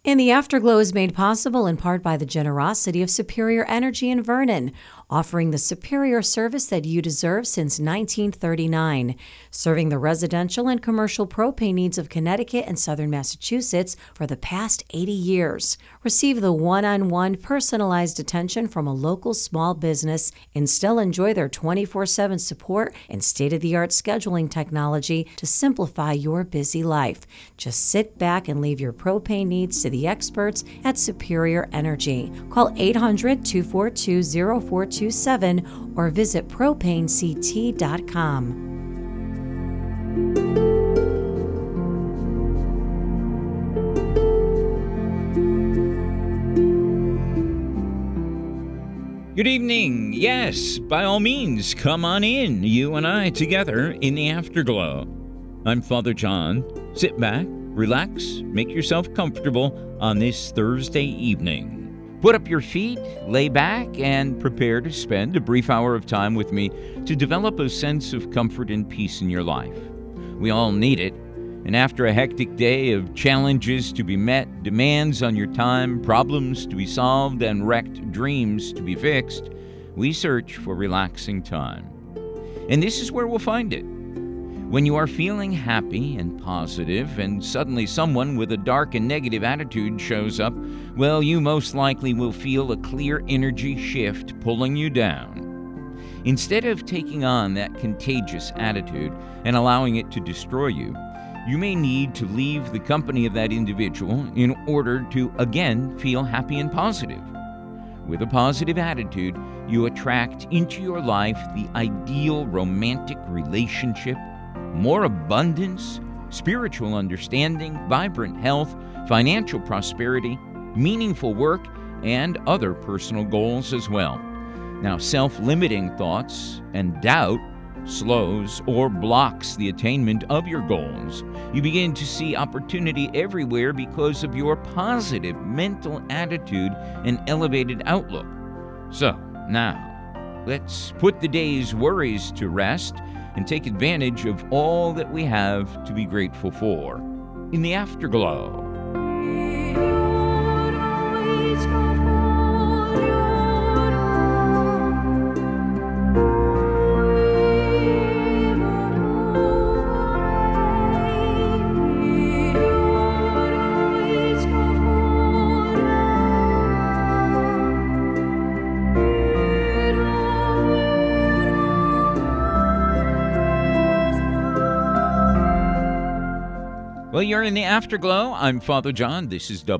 And the Afterglow is made possible in part by the generosity of Superior Energy in Vernon, offering the superior service that you deserve since 1939, serving the residential and commercial propane needs of Connecticut and southern Massachusetts for the past 80 years. Receive the one-on-one personalized attention from a local small business and still enjoy their 24/7 support and state-of-the-art scheduling technology to simplify your busy life. Just sit back and leave your propane needs to the experts at Superior Energy. Call 800-242-0427 or visit propanect.com. Good evening. Yes, by all means, come on in, you and I together in the Afterglow. I'm Father John. Sit back, relax, make yourself comfortable on this Thursday evening. Put up your feet, lay back, and prepare to spend a brief hour of time with me to develop a sense of comfort and peace in your life. We all need it, and after a hectic day of challenges to be met, demands on your time, problems to be solved, and wrecked dreams to be fixed, we search for relaxing time. And this is where we'll find it. When you are feeling happy and positive, and suddenly someone with a dark and negative attitude shows up, well, you most likely will feel a clear energy shift pulling you down. Instead of taking on that contagious attitude and allowing it to destroy you, you may need to leave the company of that individual in order to again feel happy and positive. With a positive attitude, you attract into your life the ideal romantic relationship, more abundance, spiritual understanding, vibrant health, financial prosperity, meaningful work, and other personal goals as well. Now, self-limiting thoughts and doubt slows or blocks the attainment of your goals. You begin to see opportunity everywhere because of your positive mental attitude and elevated outlook. So, now, let's put the day's worries to rest and take advantage of all that we have to be grateful for in the Afterglow. Well, you're in the Afterglow. I'm Father John. This is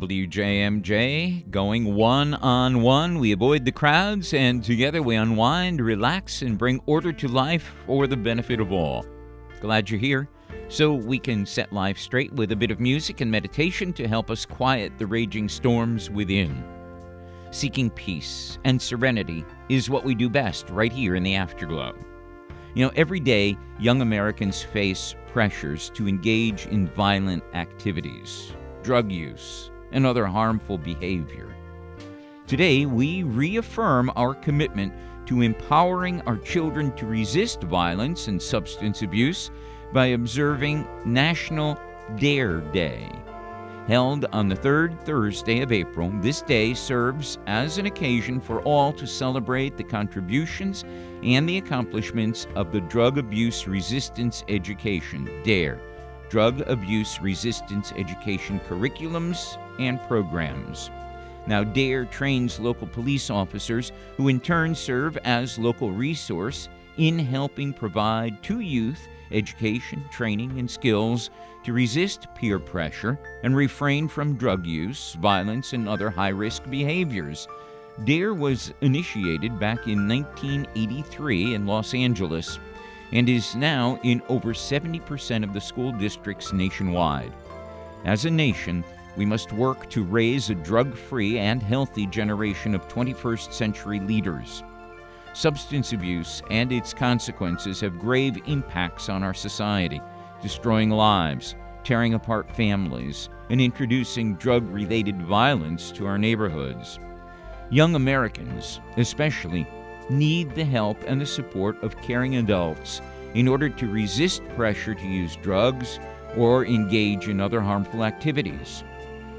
WJMJ, going one-on-one. We avoid the crowds, and together we unwind, relax, and bring order to life for the benefit of all. Glad you're here, so we can set life straight with a bit of music and meditation to help us quiet the raging storms within. Seeking peace and serenity is what we do best right here in the Afterglow. You know, every day, young Americans face pressures to engage in violent activities, drug use, and other harmful behavior. Today, we reaffirm our commitment to empowering our children to resist violence and substance abuse by observing National DARE Day. Held on the third Thursday of April, this day serves as an occasion for all to celebrate the contributions and the accomplishments of the Drug Abuse Resistance Education, DARE, Drug Abuse Resistance Education curriculums and programs. Now, DARE trains local police officers who in turn serve as local resource in helping provide to youth education, training, and skills to resist peer pressure and refrain from drug use, violence, and other high-risk behaviors. DARE was initiated back in 1983 in Los Angeles and is now in over 70% of the school districts nationwide. As a nation, we must work to raise a drug-free and healthy generation of 21st century leaders. Substance abuse and its consequences have grave impacts on our society, destroying lives, tearing apart families, and introducing drug-related violence to our neighborhoods. Young Americans, especially, need the help and the support of caring adults in order to resist pressure to use drugs or engage in other harmful activities.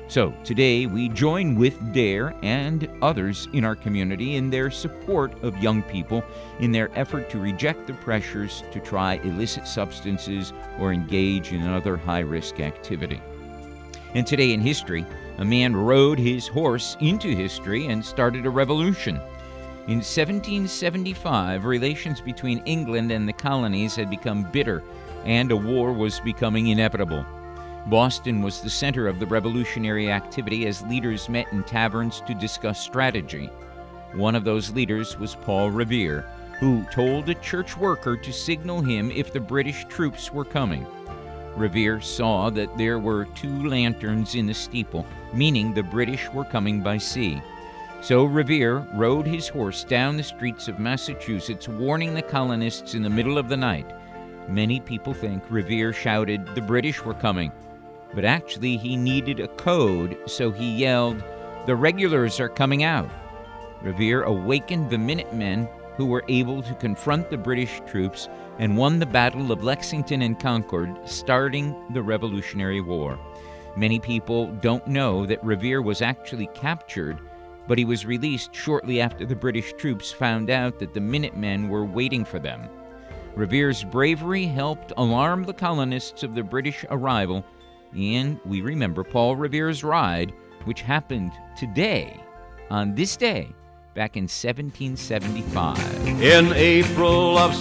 So today we join with DARE and others in our community in their support of young people in their effort to reject the pressures to try illicit substances or engage in other high-risk activity. And today in history, a man rode his horse into history and started a revolution. In 1775, relations between England and the colonies had become bitter, and a war was becoming inevitable. Boston was the center of the revolutionary activity as leaders met in taverns to discuss strategy. One of those leaders was Paul Revere, who told a church worker to signal him if the British troops were coming. Revere saw that there were 2 lanterns in the steeple, meaning the British were coming by sea. So Revere rode his horse down the streets of Massachusetts, warning the colonists in the middle of the night. Many people think Revere shouted, "The British were coming." But actually he needed a code, so he yelled, "The regulars are coming out." Revere awakened the Minutemen, who were able to confront the British troops and won the Battle of Lexington and Concord, starting the Revolutionary War. Many people don't know that Revere was actually captured, but he was released shortly after the British troops found out that the Minutemen were waiting for them. Revere's bravery helped alarm the colonists of the British arrival, and we remember Paul Revere's ride, which happened today, on this day, back in 1775. In April of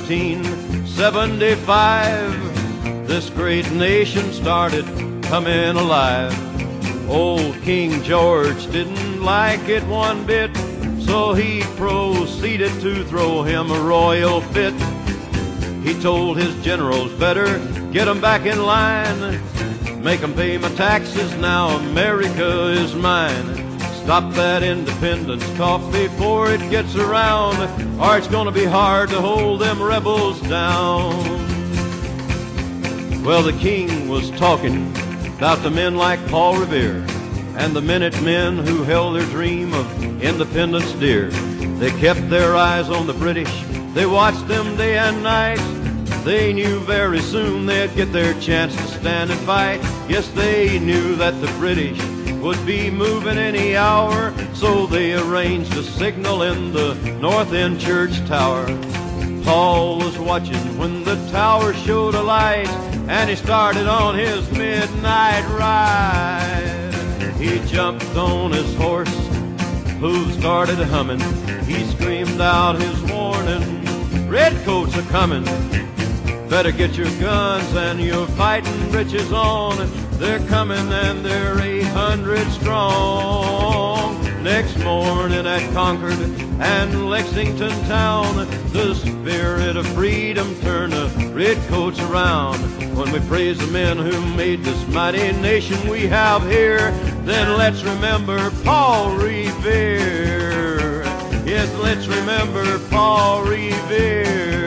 1775, this great nation started coming alive. Old King George didn't like it one bit, so he proceeded to throw him a royal fit. He told his generals, better get 'em back in line, make 'em pay my taxes, now America is mine. Stop that independence talk before it gets around, or it's gonna be hard to hold them rebels down. Well, the king was talking about the men like Paul Revere and the Minutemen who held their dream of independence dear. They kept their eyes on the British, they watched them day and night. They knew very soon they'd get their chance to stand and fight. Yes, they knew that the British would be moving any hour, so they arranged a signal in the North End church tower. Paul was watching when the tower showed a light, and he started on his midnight ride. He jumped on his horse, hooves started humming. He screamed out his warning, "Redcoats are coming. Better get your guns and your fighting breeches on. They're coming and they're 800 strong." Next morning at Concord and Lexington town, the spirit of freedom turned the redcoats around. When we praise the men who made this mighty nation we have here, then let's remember Paul Revere. Yes, let's remember Paul Revere.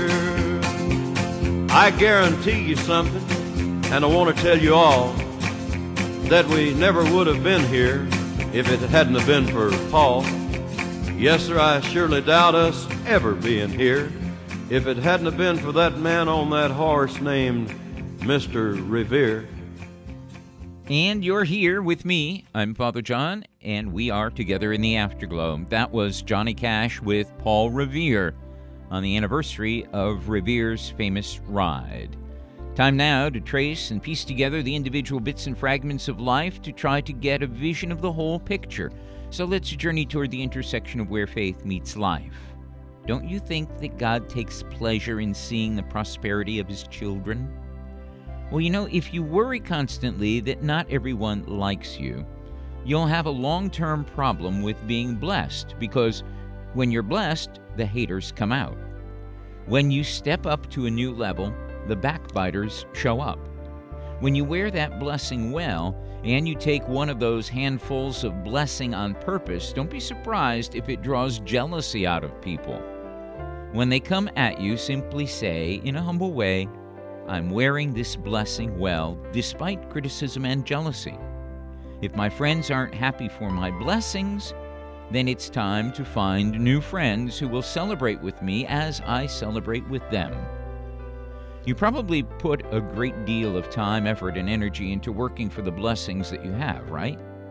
I guarantee you something, and I want to tell you all, that we never would have been here if it hadn't have been for Paul. Yes, sir, I surely doubt us ever being here if it hadn't have been for that man on that horse named Mr. Revere. And you're here with me. I'm Father John, and we are together in the Afterglow. That was Johnny Cash with Paul Revere on the anniversary of Revere's famous ride. Time now to trace and piece together the individual bits and fragments of life to try to get a vision of the whole picture. So let's journey toward the intersection of where faith meets life. Don't you think that God takes pleasure in seeing the prosperity of His children? Well, you know, if you worry constantly that not everyone likes you, you'll have a long-term problem with being blessed, because when you're blessed, the haters come out. When you step up to a new level, the backbiters show up. When you wear that blessing well, and you take one of those handfuls of blessing on purpose, don't be surprised if it draws jealousy out of people. When they come at you, simply say, in a humble way, "I'm wearing this blessing well, despite criticism and jealousy." If my friends aren't happy for my blessings, then it's time to find new friends who will celebrate with me as I celebrate with them. You probably put a great deal of time, effort, and energy into working for the blessings that you have, right?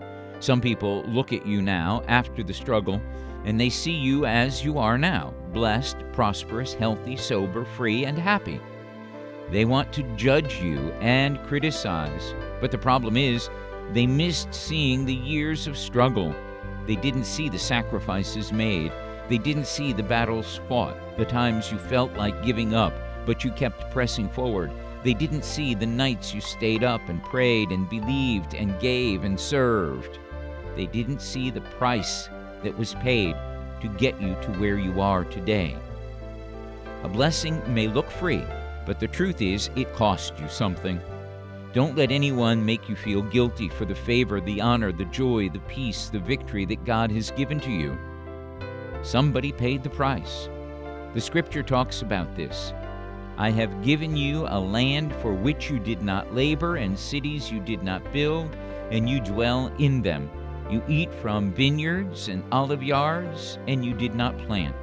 Some people look at you now after the struggle, and they see you as you are now, blessed, prosperous, healthy, sober, free, and happy. They want to judge you and criticize, but the problem is they missed seeing the years of struggle. They didn't see the sacrifices made. They didn't see the battles fought, the times you felt like giving up, but you kept pressing forward. They didn't see the nights you stayed up and prayed and believed and gave and served. They didn't see the price that was paid to get you to where you are today. A blessing may look free, but the truth is it cost you something. Don't let anyone make you feel guilty for the favor, the honor, the joy, the peace, the victory that God has given to you. Somebody paid the price. The scripture talks about this. I have given you a land for which you did not labor, and cities you did not build, and you dwell in them. You eat from vineyards and olive yards, and you did not plant.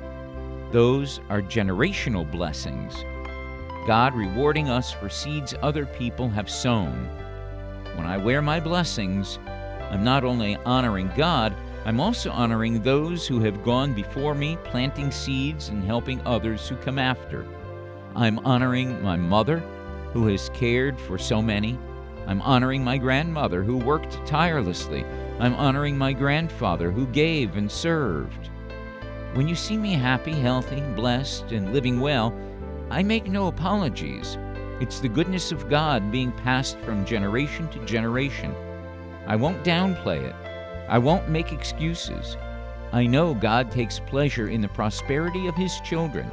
Those are generational blessings. God rewarding us for seeds other people have sown. When I wear my blessings, I'm not only honoring God, I'm also honoring those who have gone before me, planting seeds and helping others who come after. I'm honoring my mother, who has cared for so many. I'm honoring my grandmother, who worked tirelessly. I'm honoring my grandfather, who gave and served. When you see me happy, healthy, blessed, and living well, I make no apologies. It's the goodness of God being passed from generation to generation. I won't downplay it. I won't make excuses. I know God takes pleasure in the prosperity of His children.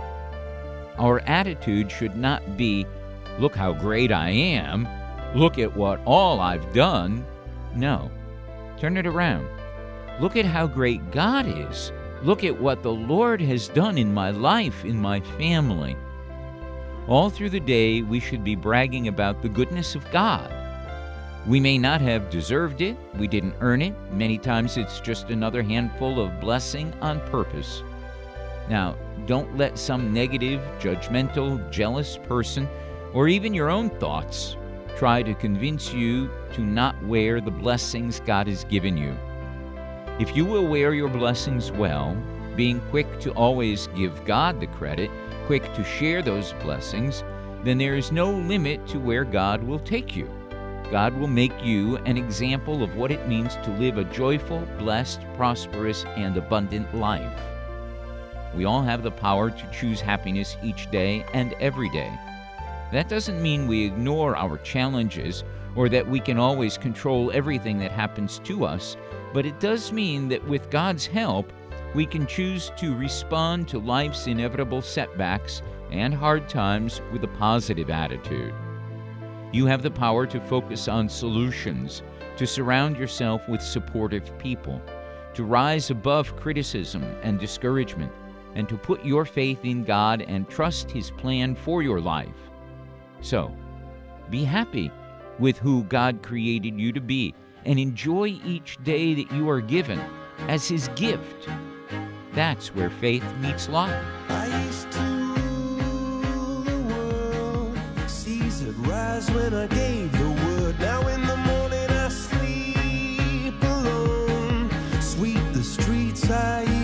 Our attitude should not be, look how great I am, look at what all I've done. No. Turn it around. Look at how great God is. Look at what the Lord has done in my life, in my family. All through the day, we should be bragging about the goodness of God. We may not have deserved it. We didn't earn it. Many times it's just another handful of blessing on purpose. Now, don't let some negative, judgmental, jealous person, or even your own thoughts, try to convince you to not wear the blessings God has given you. If you will wear your blessings well, being quick to always give God the credit, quick to share those blessings, then there is no limit to where God will take you. God will make you an example of what it means to live a joyful, blessed, prosperous, and abundant life. We all have the power to choose happiness each day and every day. That doesn't mean we ignore our challenges or that we can always control everything that happens to us, but it does mean that with God's help, we can choose to respond to life's inevitable setbacks and hard times with a positive attitude. You have the power to focus on solutions, to surround yourself with supportive people, to rise above criticism and discouragement, and to put your faith in God and trust His plan for your life. So, be happy with who God created you to be and enjoy each day that you are given as His gift. That's where faith meets life. I used to rule the world, seas would rise when I gave the word. Now in the morning I sleep alone, sweep the streets I used.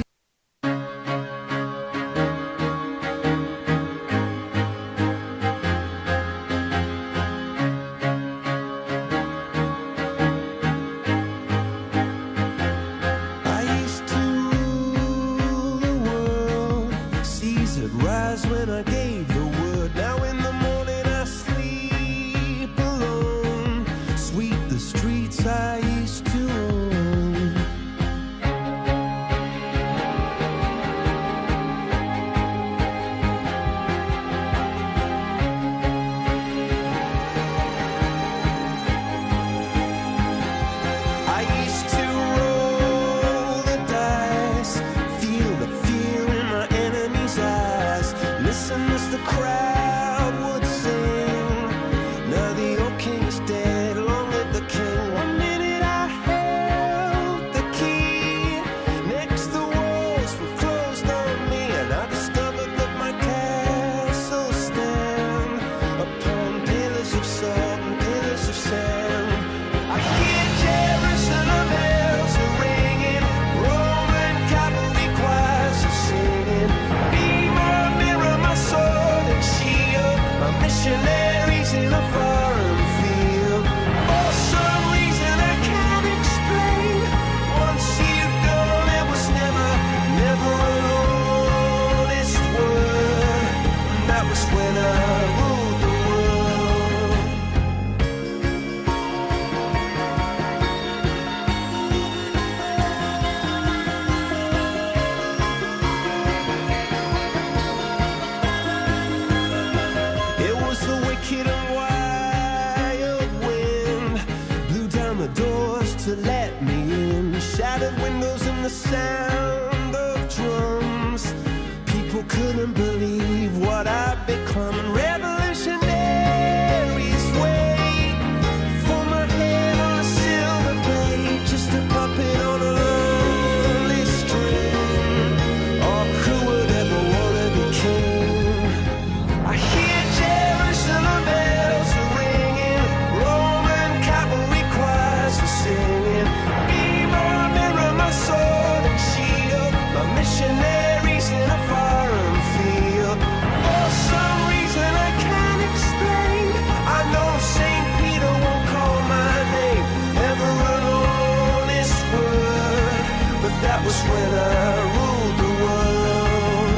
Rise when I gave the word. Now in the morning I sleep alone, sweep the streets I used to own. I used to roll the dice, feel the fear in my enemy's eyes. Listen shattered windows and the sound of drums. People couldn't believe what I'd become. And revolutionaries wait for my head on a silver plate, just a puppet on a lonely string. Oh, who would ever want to be king? I hear Jerusalem bells are ringing, Roman cavalry choirs are singing. Be my mirror, my sword and shield, my missionaries in a foreign field. For some reason I can't explain, I know St. Peter won't call my name. Never an honest word, but that was when I ruled the world.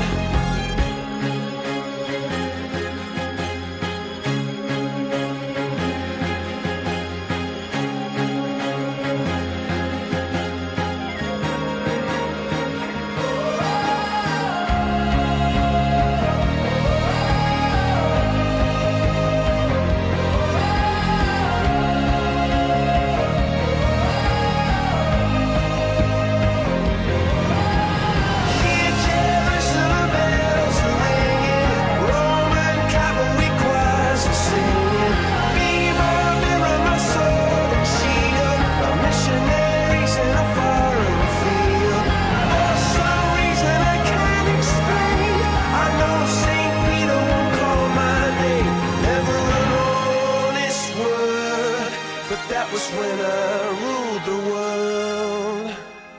Hear Jerusalem bells are ringing, Roman cavalry choirs are singing. Be my mirror, my sword and shield, my missionaries in a foreign field. For some reason I can't explain, I know St. Peter won't call my name. Never an honest word, but that was when I ruled the world.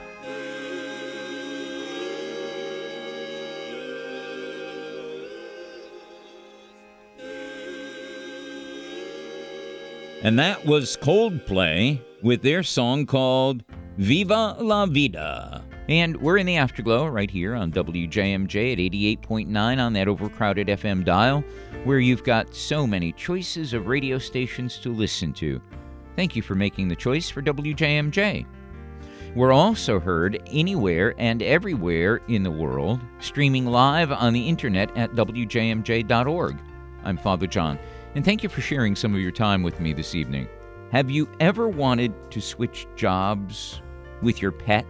And that was Coldplay with their song called Viva la Vida. And we're in the Afterglow right here on WJMJ at 88.9 on that overcrowded FM dial, where you've got so many choices of radio stations to listen to. Thank you for making the choice for WJMJ. We're also heard anywhere and everywhere in the world, streaming live on the internet at WJMJ.org. I'm Father John, and thank you for sharing some of your time with me this evening. Have you ever wanted to switch jobs with your pet?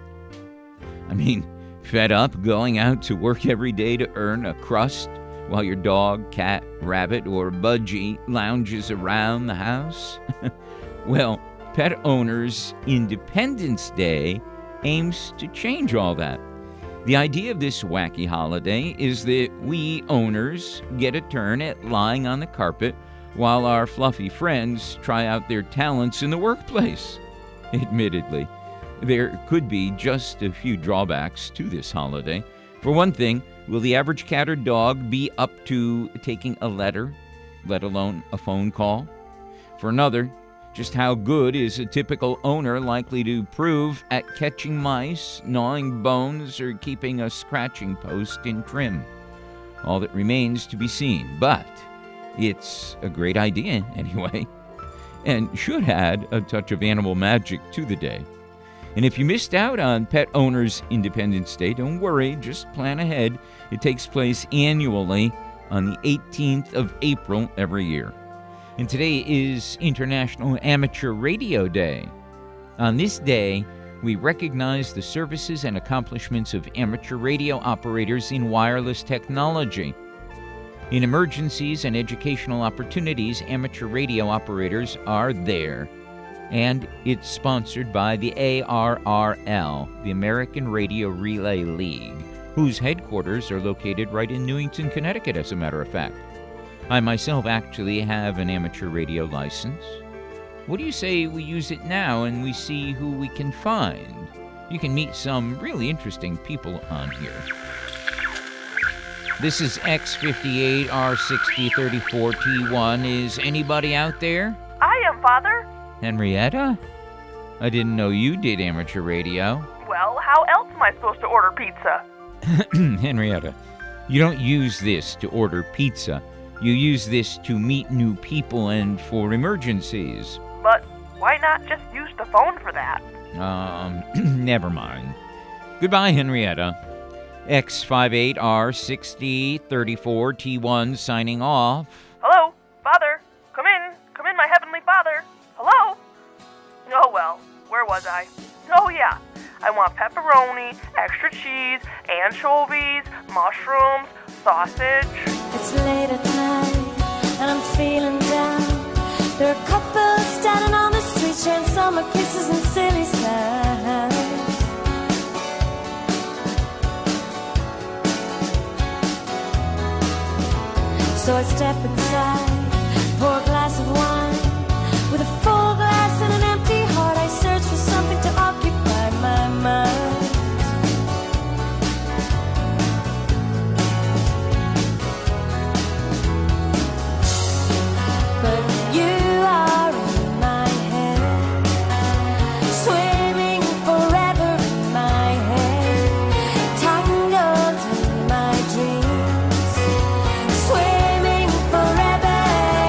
I mean, fed up going out to work every day to earn a crust while your dog, cat, rabbit, or budgie lounges around the house? Well, Pet Owners Independence Day aims to change all that. The idea of this wacky holiday is that we owners get a turn at lying on the carpet while our fluffy friends try out their talents in the workplace. Admittedly, there could be just a few drawbacks to this holiday. For one thing, will the average cat or dog be up to taking a letter, let alone a phone call? For another, just how good is a typical owner likely to prove at catching mice, gnawing bones, or keeping a scratching post in trim? All that remains to be seen, but it's a great idea anyway, and should add a touch of animal magic to the day. And if you missed out on Pet Owners Independence Day, don't worry, just plan ahead. It takes place annually on the 18th of April every year. And today is International Amateur Radio Day. On this day, we recognize the services and accomplishments of amateur radio operators in wireless technology. In emergencies and educational opportunities, amateur radio operators are there. And it's sponsored by the ARRL, the American Radio Relay League, whose headquarters are located right in Newington, Connecticut, as a matter of fact. I myself actually have an amateur radio license. What do you say we use it now and we see who we can find? You can meet some really interesting people on here. This is X58R6034T1. Is anybody out there? I am, Father. Henrietta? I didn't know you did amateur radio. Well, how else am I supposed to order pizza? Henrietta, you don't use this to order pizza. You use this to meet new people and for emergencies. But why not just use the phone for that? Never mind. Goodbye, Henrietta. X58R6034T1 signing off. Hello, Father. Come in, my heavenly Father. Hello? Oh, well, where was I? Oh, yeah. I want pepperoni, extra cheese, anchovies, mushrooms, sausage. It's late at night and I'm feeling down. There are couples standing on the street sharing summer kisses and silly sounds. So I step inside, pour a glass of wine. With a full glass and an empty heart, I search for something to occupy my mind. But you are in my head, swimming forever in my head, tangled in my dreams, swimming forever.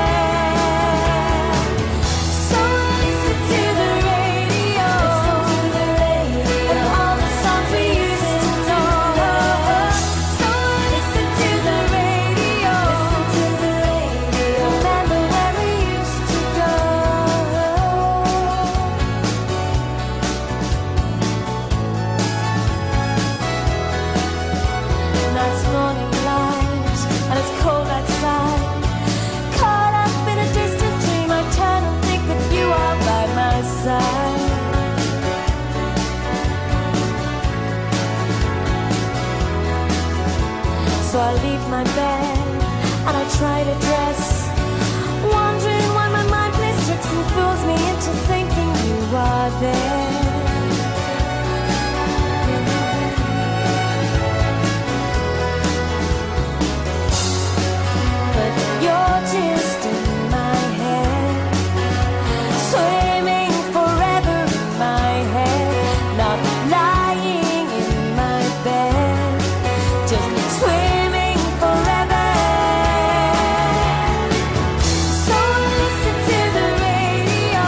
So listen to the radio, and all the songs we used to know. So listen to the radio, remember where we used to go. Now it's morning light, and it's cold outside. Caught up in a distant dream, I turn and think that you are by my side. So I leave my bed and I try to dress, wondering why my mind plays tricks and fools me into thinking you are there. But you're just in my head, swimming forever in my head, not lying in my bed, just swimming forever. So listen to the radio,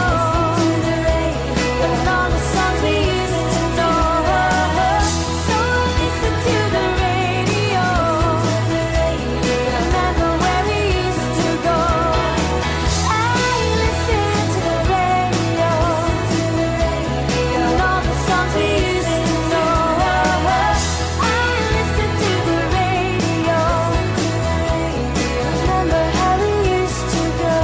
and all the songs we used to know. So listen to the radio, remember where we used to go. I listen to the radio, and all the songs we used to know. I listen to the radio, remember how we used to go.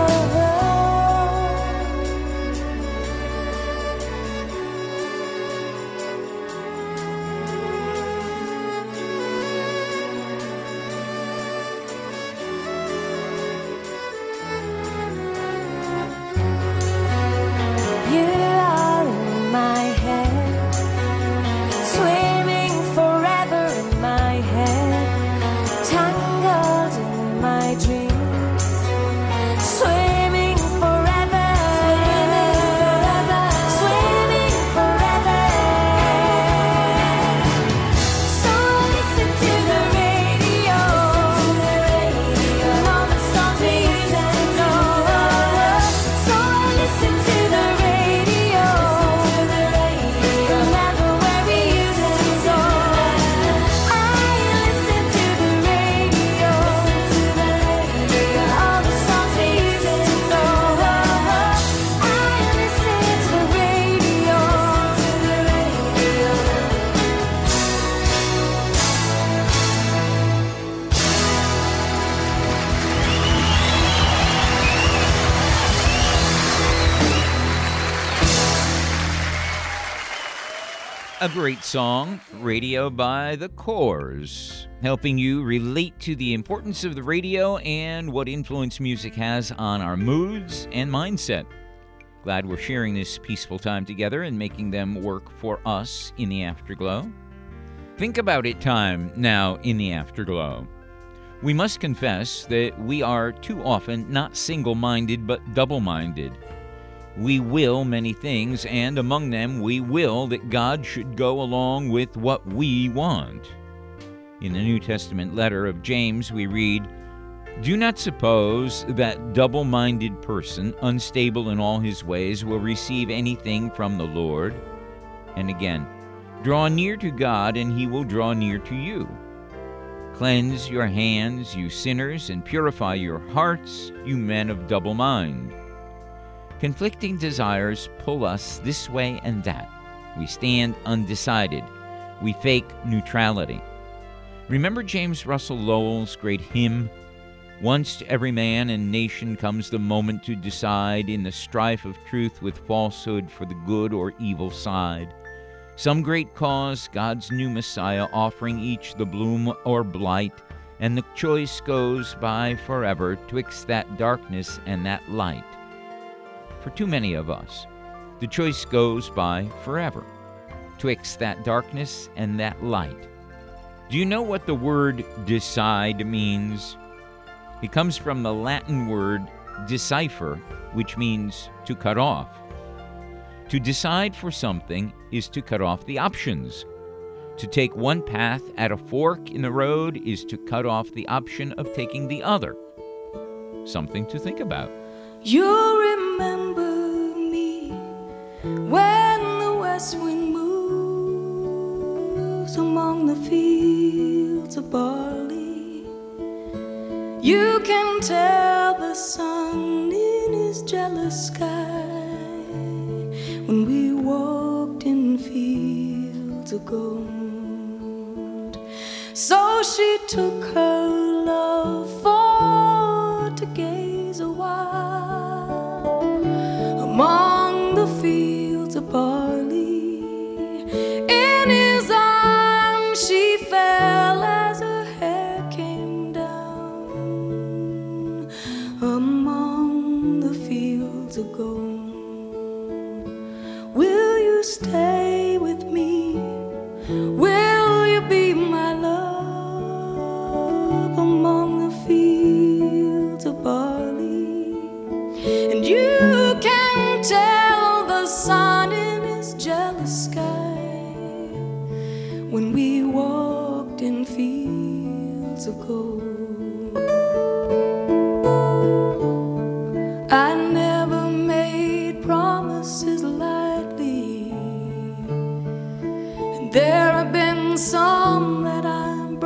You are in my head, swimming forever in my head, tangled in my dreams, swimming forever, swimming forever. So listen to the radio, and all the songs we used to know. So listen to the radio, remember where we used to go. I listen to the radio, and all the songs we used to know. I listen to the radio. A great song, Radio by The Corrs, helping you relate to the importance of the radio and what influence music has on our moods and mindset. Glad we're sharing this peaceful time together and making them work for us in the Afterglow. Think about it time now in the Afterglow. We must confess that we are too often not single-minded but double-minded. We will many things, and among them we will that God should go along with what we want. In the New Testament letter of James we read, "Do not suppose that double-minded person, unstable in all his ways, will receive anything from the Lord." And again, "Draw near to God, and he will draw near to you. Cleanse your hands, you sinners, and purify your hearts, you men of double mind." Conflicting desires pull us this way and that. We stand undecided. We fake neutrality. Remember James Russell Lowell's great hymn, "Once to every man and nation comes the moment to decide in the strife of truth with falsehood for the good or evil side. Some great cause, God's new Messiah, offering each the bloom or blight, and the choice goes by forever twixt that darkness and that light." For too many of us, the choice goes by forever twixt that darkness and that light. Do you know what the word decide means? It comes from the Latin word decipher, which means to cut off. To decide for something is to cut off the options. To take one path at a fork in the road is to cut off the option of taking the other. Something to think about. You remember me when the west wind moves among the fields of barley. You can tell the sun in his jealous sky when we walked in fields of gold. So she took her love for to gaze a while among the fields of barley. In his arms she fell as her hair came down among the fields of gold. Will you stay with me? Will you be my love among the fields of barley? And you can tell the sun in his jealous sky when we walked in fields of gold. I never made promises lightly, and there have been some that I've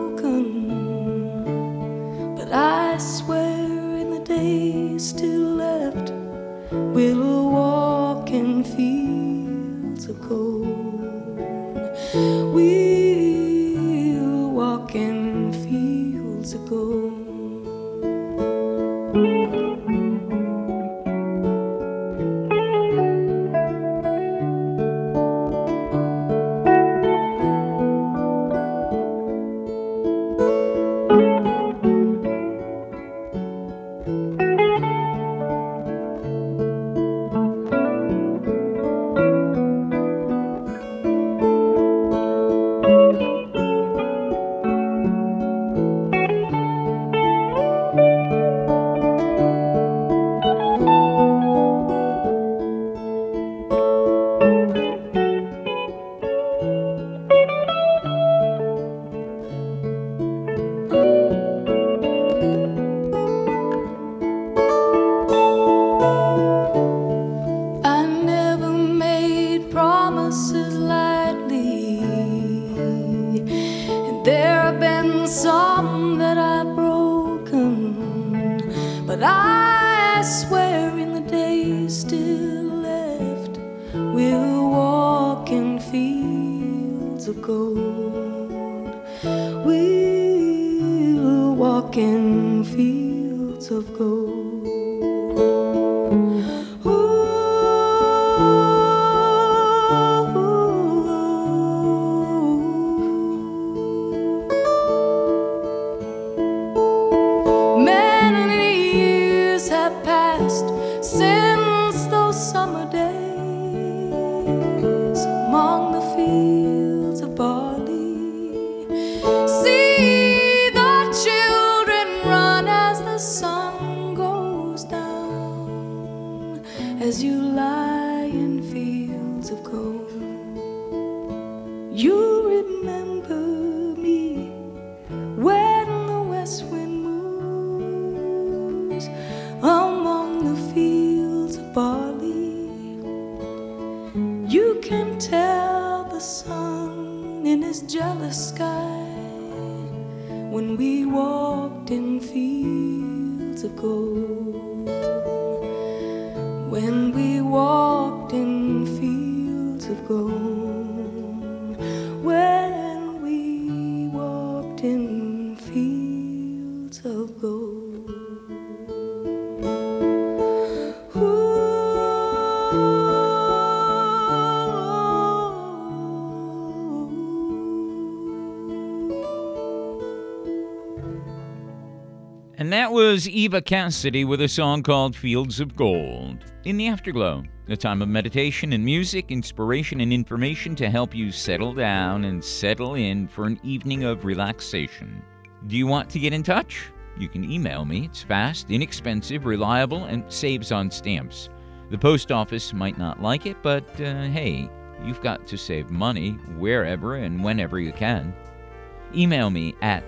broken, but I swear in the days still left we'll walk in fields of gold. We'll walk in fields of gold. Some that I've broken, but I swear in the days still left we'll walk in fields of gold. We'll walk in fields of gold. Since those summer days among the fields of barley, see the children run as the sun goes down, as you lie in fields of gold. You remember me when the west wind moves among the fields of barley. You can tell the sun in his jealous sky when we walked in fields of gold. When we walked in fields fields of gold. When we walked in fields of gold. And that was Eva Cassidy with a song called Fields of Gold. In the Afterglow, a time of meditation and music, inspiration and information to help you settle down and settle in for an evening of relaxation. Do you want to get in touch? You can email me. It's fast, inexpensive, reliable, and saves on stamps. The post office might not like it, but hey, you've got to save money wherever and whenever you can. Email me at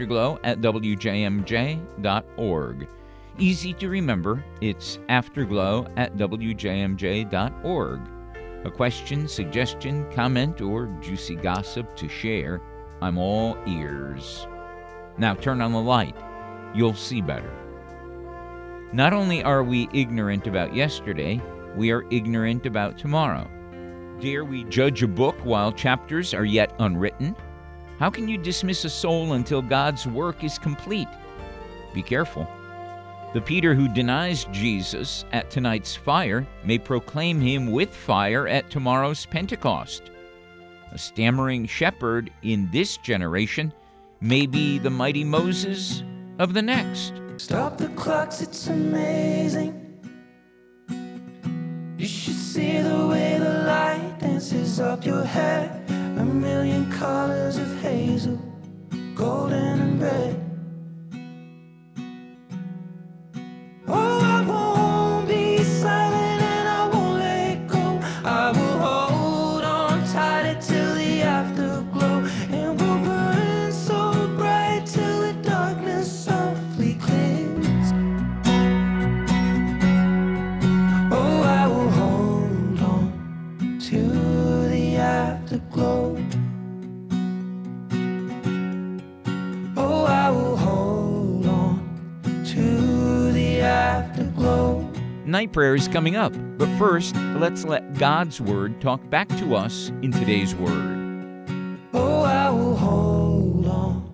afterglow@wjmj.org. Easy to remember, it's afterglow@wjmj.org. A question, suggestion, comment, or juicy gossip to share, I'm all ears. Now turn on the light. You'll see better. Not only are we ignorant about yesterday, we are ignorant about tomorrow. Dare we judge a book while chapters are yet unwritten? How can you dismiss a soul until God's work is complete? Be careful. The Peter who denies Jesus at tonight's fire may proclaim him with fire at tomorrow's Pentecost. A stammering shepherd in this generation may be the mighty Moses of the next. Stop the clocks, it's amazing. You should see the way the light dances up your hair. A million colors of hazel, golden and red. Oh, I won't be silent and I won't let go. I will hold on tight till the afterglow. And we'll burn so bright till the darkness softly clears. Oh, I will hold on to the afterglow. Oh, I will hold on to the afterglow. Night prayer is coming up, but first, let's let God's Word talk back to us in today's Word. Oh, I will hold on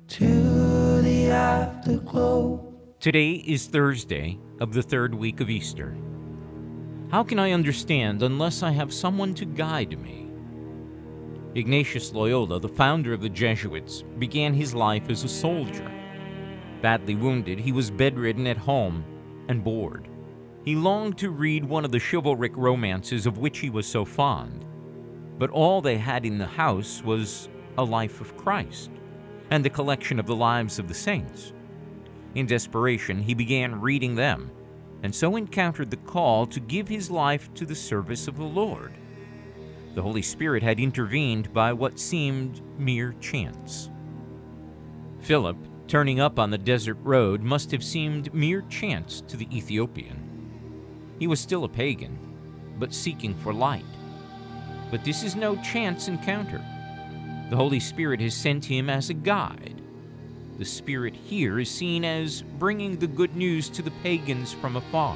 to the afterglow. Today is Thursday of the third week of Easter. How can I understand unless I have someone to guide me? Ignatius Loyola, the founder of the Jesuits, began his life as a soldier. Badly wounded, he was bedridden at home and bored. He longed to read one of the chivalric romances of which he was so fond. But all they had in the house was a life of Christ and the collection of the lives of the saints. In desperation, he began reading them, and so encountered the call to give his life to the service of the Lord. The Holy Spirit had intervened by what seemed mere chance. Philip, turning up on the desert road, must have seemed mere chance to the Ethiopian. He was still a pagan, but seeking for light. But this is no chance encounter. The Holy Spirit has sent him as a guide. The Spirit here is seen as bringing the good news to the pagans from afar.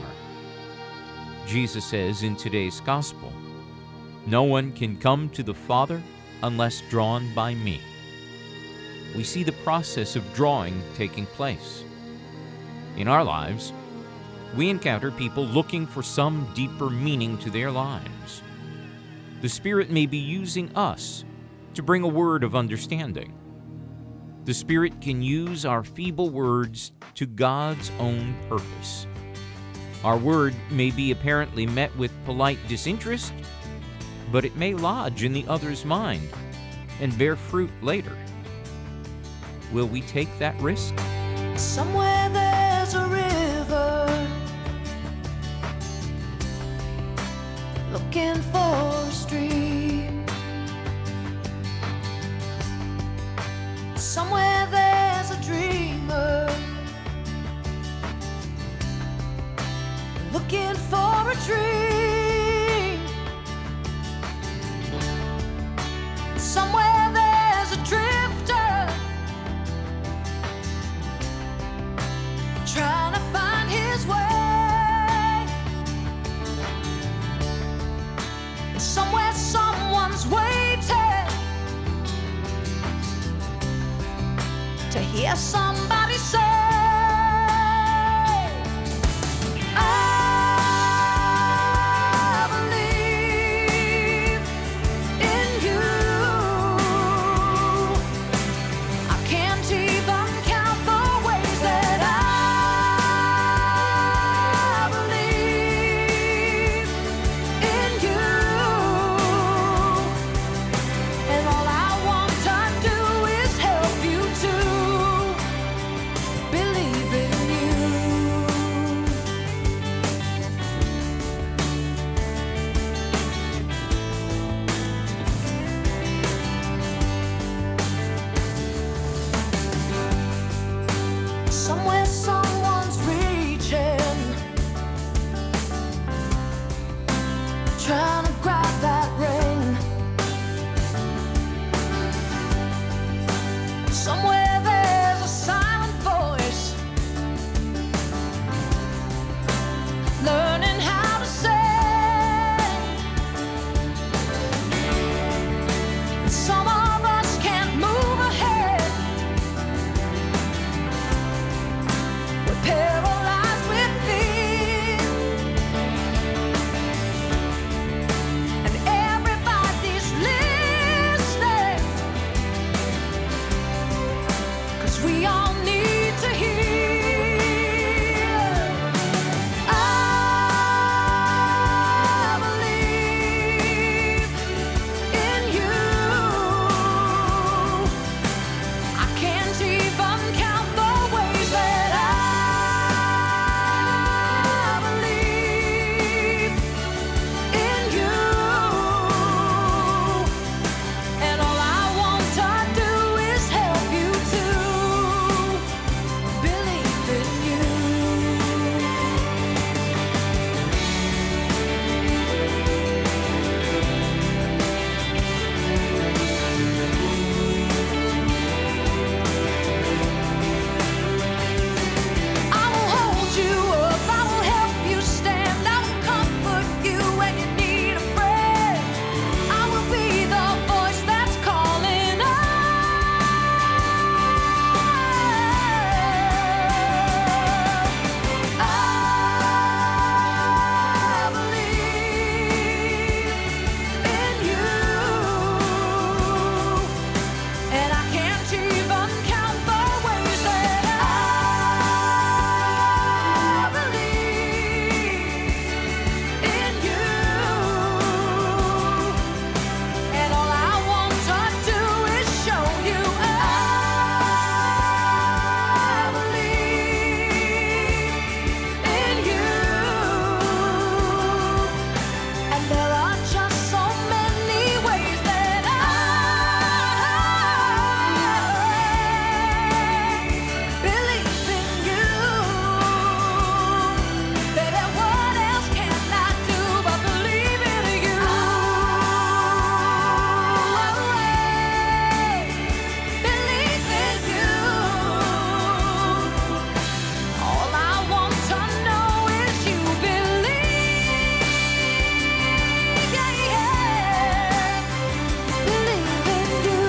Jesus says in today's Gospel, "No one can come to the Father unless drawn by me." We see the process of drawing taking place. In our lives, we encounter people looking for some deeper meaning to their lives. The Spirit may be using us to bring a word of understanding. The Spirit can use our feeble words to God's own purpose. Our word may be apparently met with polite disinterest, but it may lodge in the other's mind and bear fruit later. Will we take that risk? Somewhere there's a river, looking for a stream. Somewhere there's a dreamer, looking for a dream. Somewhere there's a drifter, trying to find his way. Somewhere Yes, somebody say, I believe in you. I can't even count the ways that I believe in you. And all I want to do is help you to believe in you. Somewhere someone's reaching, trying to grab that ring. Somewhere there's a silent voice, learning how to sing. Some of us can't move ahead. We're paralyzed with fear, and everybody's listening, 'cause we all need to hear. I believe in you. I can't even count the ways that I believe in you. And all I want to do is help you to believe in you. I will hold you up, I will help you stand, I will comfort you when you need a friend. I will be the voice that's calling out. I believe in you. And I can't even count the ways that I believe in you. And all I want to do is show you I believe in you. And there are just so many ways that I believe in you. Baby, what else can I do but believe in you? Believe in you. All I want to know is you believe. Yeah, yeah. Believe in you.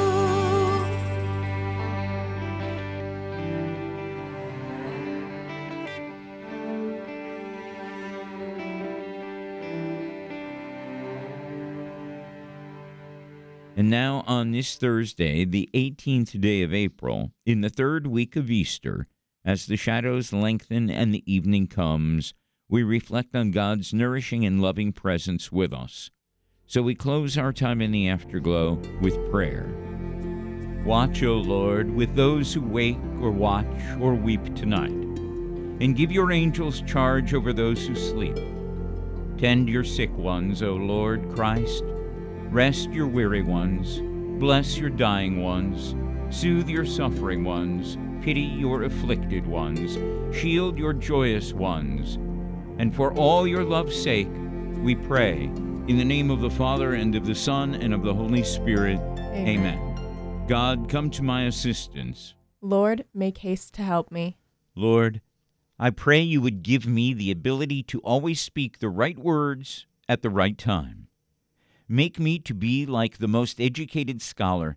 And now, on this Thursday, the 18th day of April, in the third week of Easter, as the shadows lengthen and the evening comes, we reflect on God's nourishing and loving presence with us. So we close our time in the afterglow with prayer. Watch, O Lord, with those who wake or watch or weep tonight, and give your angels charge over those who sleep. Tend your sick ones, O Lord Christ. Rest your weary ones. Bless your dying ones. Soothe your suffering ones. Pity your afflicted ones. Shield your joyous ones. And for all your love's sake, we pray, in the name of the Father, and of the Son, and of the Holy Spirit. Amen. God, come to my assistance. Lord, make haste to help me. Lord, I pray you would give me the ability to always speak the right words at the right time. Make me to be like the most educated scholar,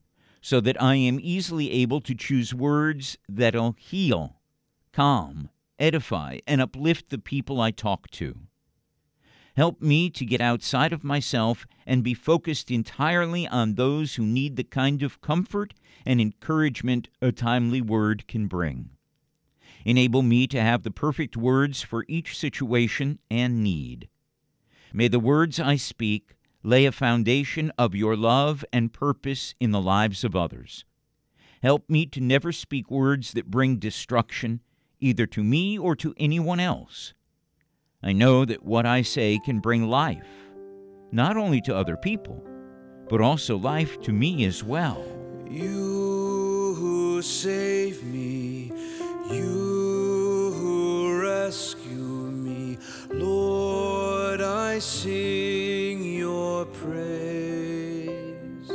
so that I am easily able to choose words that'll heal, calm, edify, and uplift the people I talk to. Help me to get outside of myself and be focused entirely on those who need the kind of comfort and encouragement a timely word can bring. Enable me to have the perfect words for each situation and need. May the words I speak lay a foundation of your love and purpose in the lives of others. Help me to never speak words that bring destruction, either to me or to anyone else. I know that what I say can bring life, not only to other people, but also life to me as well. You who save me, you who rescue me, Lord, I sing your praise.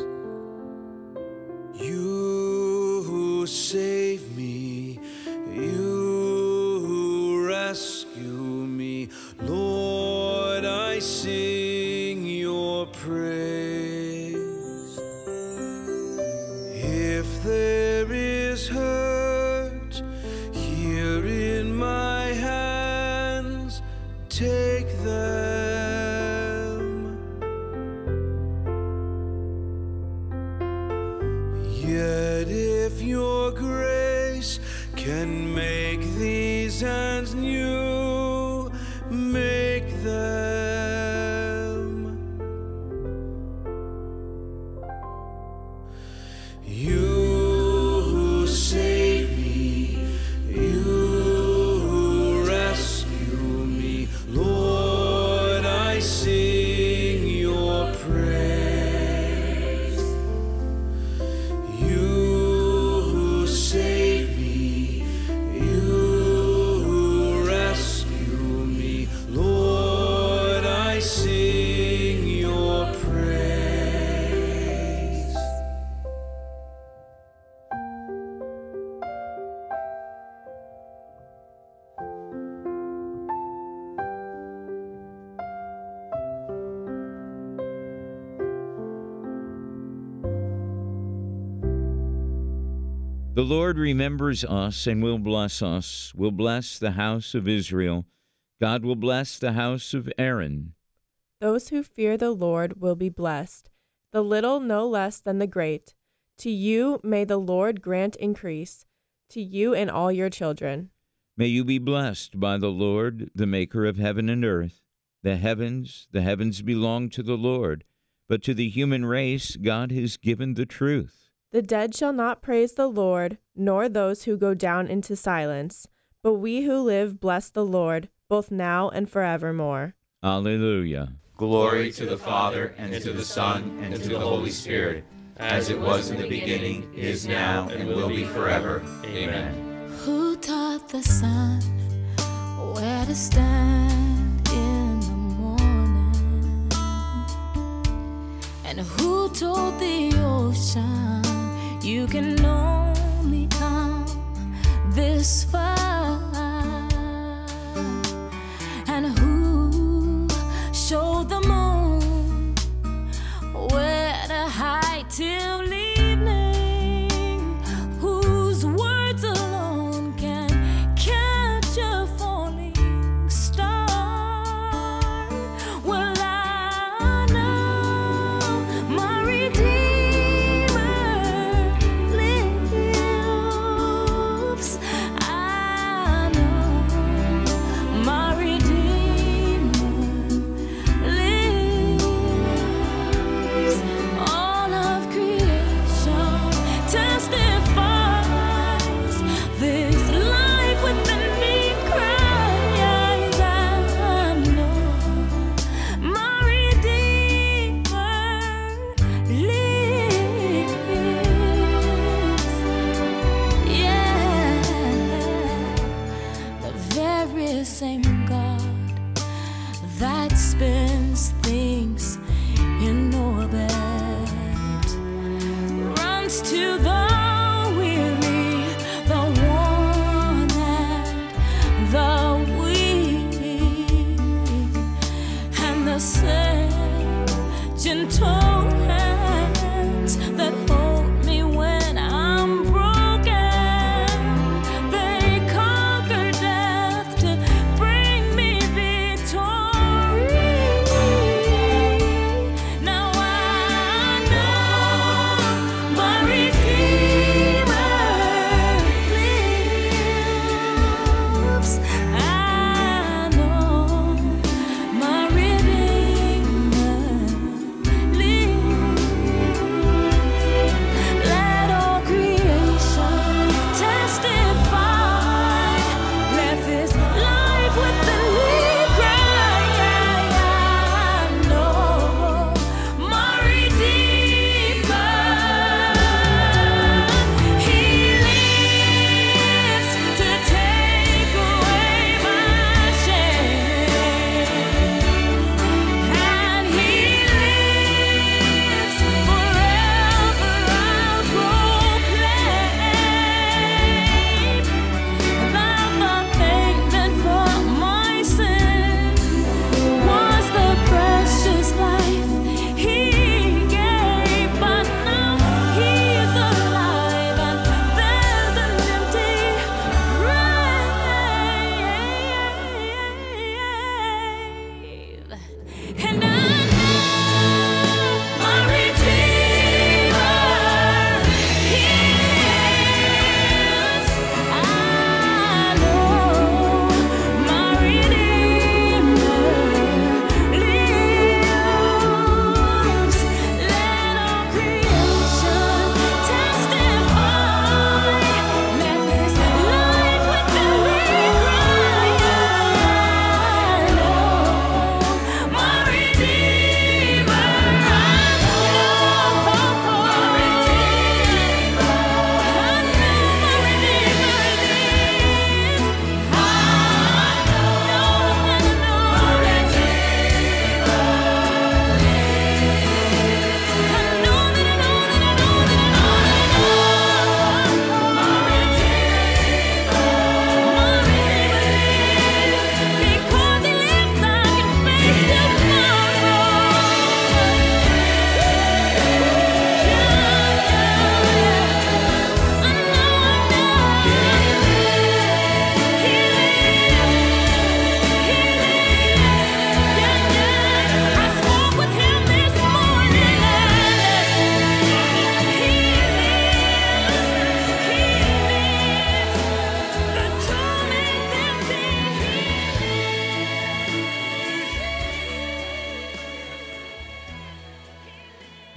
You who save me, you who rescue me, Lord, I sing your praise. If there is hurt here in my hands, take them. Yet if your grace can make these hands new, make them. You who save me, you who rescue me, Lord, I sing your praise. You who save me, you who rescue me, Lord, I sing your praise. The Lord remembers us and will bless us, will bless the house of Israel. God will bless the house of Aaron. Those who fear the Lord will be blessed, the little no less than the great. To you may the Lord grant increase, to you and all your children. May you be blessed by the Lord, the maker of heaven and earth. The heavens belong to the Lord, but to the human race God has given the truth. The dead shall not praise the Lord, nor those who go down into silence. But we who live bless the Lord, both now and forevermore. Alleluia. Glory to the Father, and to the Son, and to the Holy Spirit, as it was in the beginning, is now, and will be forever. Amen. Who taught the sun where to stand in the morning? And who told the ocean you can only come this far? And who showed the moon where to hide till evening? Whose words alone can catch a falling star? Well, I know my Redeemer lives. I know my Redeemer lives. All of creation testifies this life within me cries. I know my Redeemer lives. Yeah, the very same God that spins things in orbit runs to the weary, the worn, and the weak, and the same gentle hands that hold me when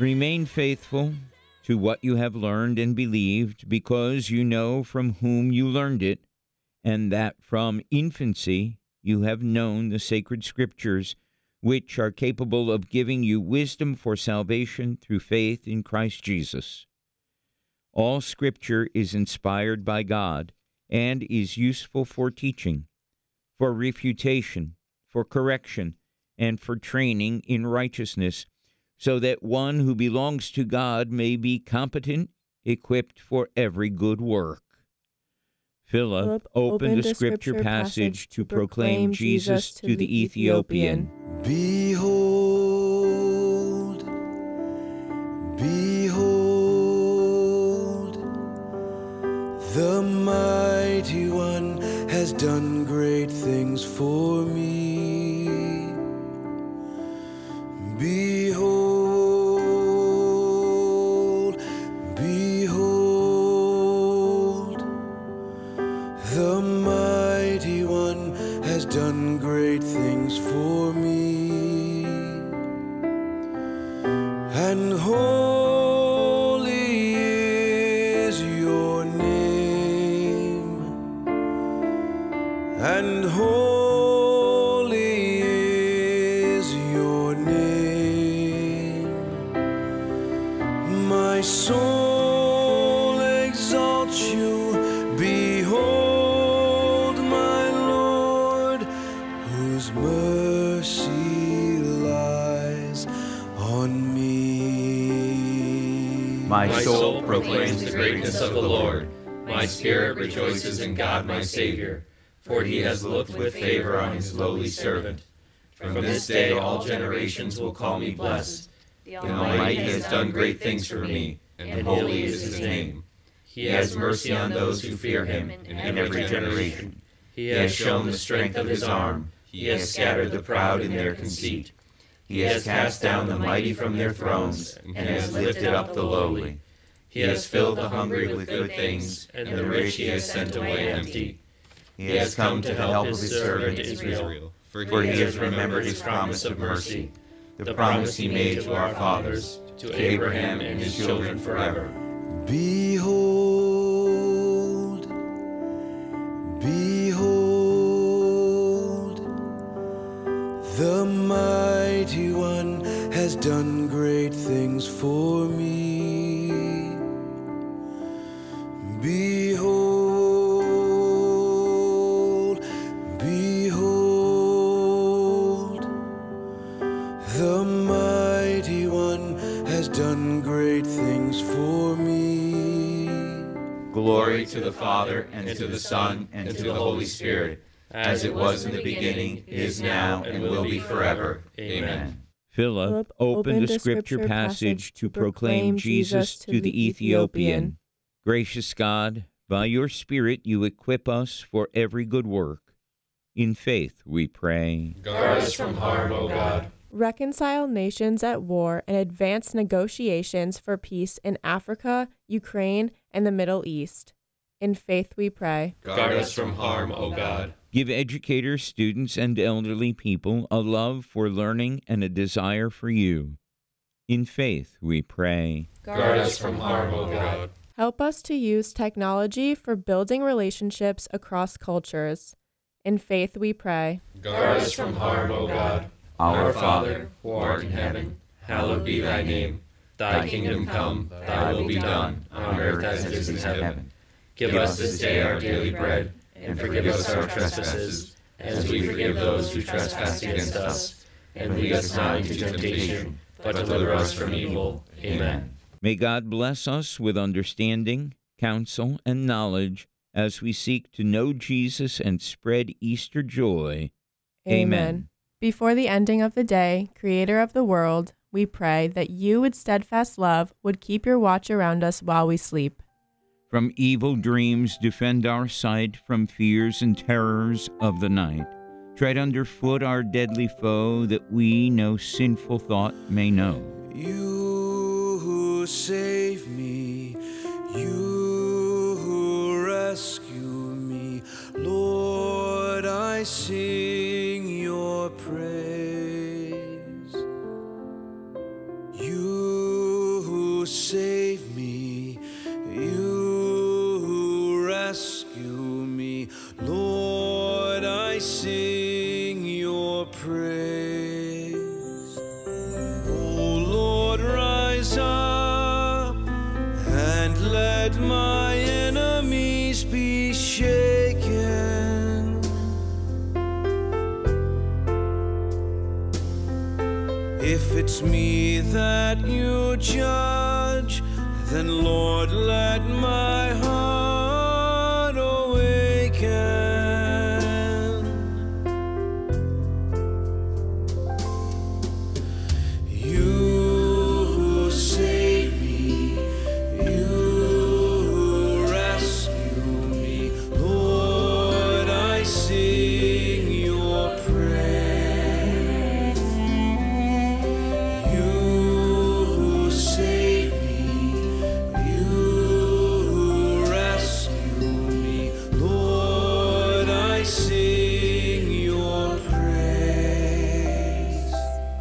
Remain faithful to what you have learned and believed, because you know from whom you learned it, and that from infancy you have known the sacred Scriptures, which are capable of giving you wisdom for salvation through faith in Christ Jesus. All Scripture is inspired by God and is useful for teaching, for refutation, for correction, and for training in righteousness, so that one who belongs to God may be competent, equipped for every good work. Philip opened a scripture passage to proclaim Jesus to the Ethiopian. Behold, behold, the mighty one has done great things for me. Behold, behold, the mighty one has done great things for me. And holy is your name, and holy is your name. My soul exalts you. Behold, my Lord, whose mercy lies on me. My soul proclaims the greatness of the Lord. My spirit rejoices in God my Savior, for he has looked with favor on his lowly servant. From this day all generations will call me blessed. The Almighty has done great things for me, and holy is his name. He has mercy on those who fear him in every generation. He has shown the strength of his arm. He has scattered the proud in their conceit. He has cast down the mighty from their thrones, and has lifted up the lowly. He has filled the hungry with good things, and the rich he has sent away empty. He has come to help his servant Israel, for he has remembered his promise of mercy, the promise he made to our fathers, to Abraham and his children forever. Behold, behold, the mighty one has done great things for me. Behold, behold, the mighty one has done great things for me. Glory to the Father, and to the Son, and to the Holy Spirit, as it was in the beginning, is now, and will be forever. Amen. Philip opened a scripture passage to proclaim Jesus to the Ethiopian. Gracious God, by your Spirit you equip us for every good work. In faith we pray. Guard us from harm, O God. Reconcile nations at war and advance negotiations for peace in Africa, Ukraine, and the Middle East. In faith we pray. Guard us from harm, O God. Give educators, students, and elderly people a love for learning and a desire for you. In faith we pray. Guard us from harm, O God. Help us to use technology for building relationships across cultures. In faith we pray. Guard us from harm, O God. Our Father, who art in heaven, hallowed be thy name. Thy kingdom come, thy will be done, on earth as it is in heaven. Give us this day our daily bread, and forgive us our trespasses, as we forgive those who trespass against us. And lead us not into temptation, but deliver us from evil. Amen. May God bless us with understanding, counsel, and knowledge as we seek to know Jesus and spread Easter joy. Amen. Before the ending of the day, Creator of the world, we pray that you with steadfast love would keep your watch around us while we sleep. From evil dreams defend our sight, from fears and terrors of the night. Tread underfoot our deadly foe, that we no sinful thought may know. You who save me, you who rescue me, Lord, I sing your praise. You save me, you rescue me. Lord, I sing your praise. Oh Lord, rise up and let my enemies be shaken. If it's me that you judge, then Lord, let my heart awaken. You save me, you rescue me. Lord, I sing your praise. You save me, you rescue me. Lord, I sing your praise.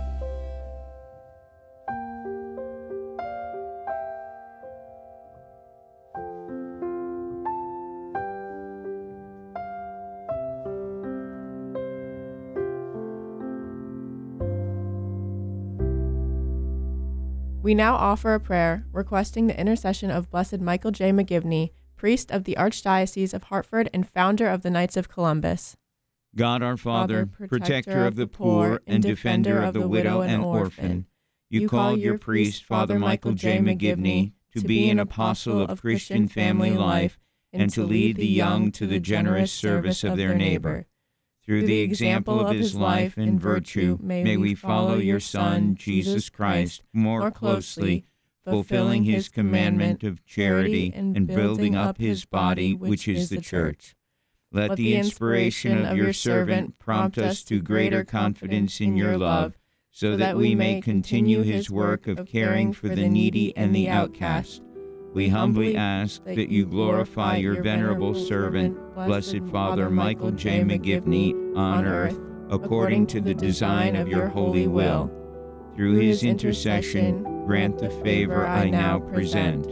We now offer a prayer requesting the intercession of Blessed Michael J. McGivney, priest of the Archdiocese of Hartford and founder of the Knights of Columbus. God our Father, protector of the poor and defender of the widow and orphan, you called your priest, Father Michael J. McGivney, to be an apostle of Christian family life and to lead the young to the generous service of their neighbor. Through the example of his life and virtue, may we follow your Son, Jesus Christ, more closely, fulfilling his commandment of charity and building up his body, which is the Church. Let the inspiration of your servant prompt us to greater confidence in your love, so that we may continue his work of caring for the needy and the outcast. We humbly ask that you glorify your venerable servant, Blessed Father Michael J. McGivney, on earth, according to the design of your holy will. Through his intercession, grant the favor I now present.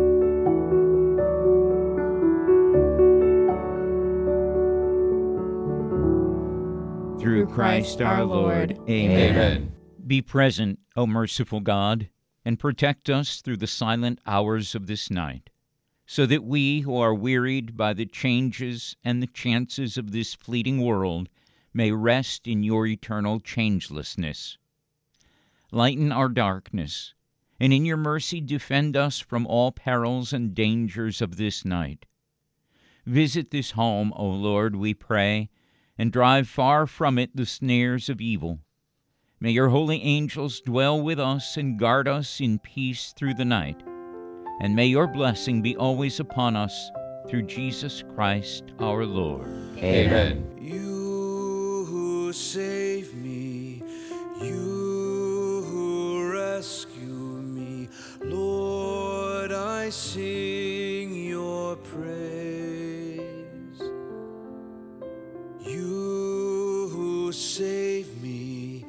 Through Christ our Lord. Amen. Be present, O merciful God, and protect us through the silent hours of this night, so that we who are wearied by the changes and the chances of this fleeting world may rest in your eternal changelessness. Lighten our darkness, and in your mercy defend us from all perils and dangers of this night. Visit this home, O Lord, we pray, and drive far from it the snares of evil. May your holy angels dwell with us and guard us in peace through the night. And may your blessing be always upon us through Jesus Christ our Lord. Amen. You who save me, you who rescue me, Lord, I sing your praise. You who save me,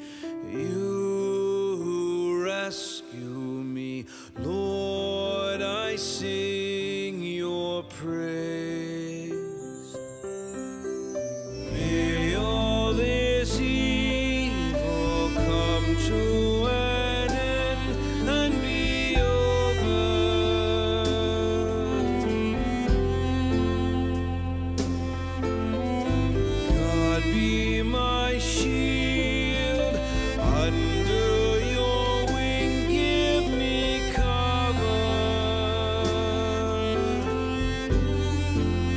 you rescue me, Lord, I sing your praise. May all this evil come to an end and be over. God be my shield, under your wing give me cover.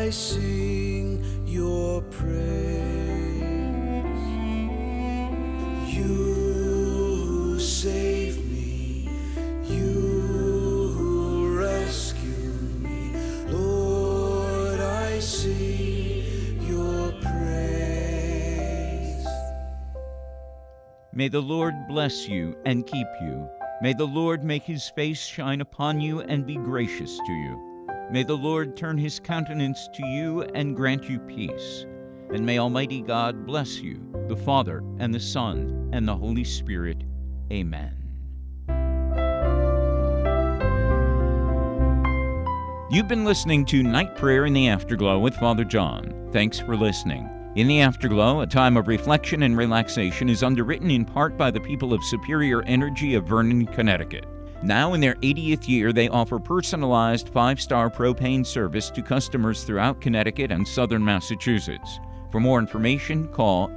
I sing your praise. You save me, you rescue me, Lord, I sing your praise. May the Lord bless you and keep you. May the Lord make his face shine upon you and be gracious to you. May the Lord turn his countenance to you and grant you peace. And may Almighty God bless you, the Father, and the Son, and the Holy Spirit. Amen. You've been listening to Night Prayer in the Afterglow with Father John. Thanks for listening. In the Afterglow, a time of reflection and relaxation, is underwritten in part by the people of Superior Energy of Vernon, Connecticut. Now in their 80th year, they offer personalized 5-star propane service to customers throughout Connecticut and southern Massachusetts. For more information, call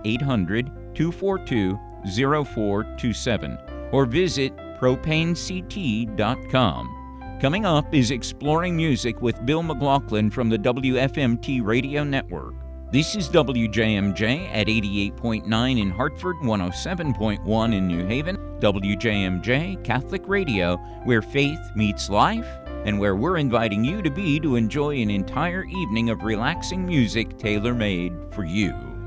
800-242-0427 or visit propanect.com. Coming up is Exploring Music with Bill McLaughlin from the WFMT Radio Network. This is WJMJ at 88.9 in Hartford, 107.1 in New Haven. WJMJ Catholic Radio, where faith meets life, and where we're inviting you to be to enjoy an entire evening of relaxing music tailor-made for you.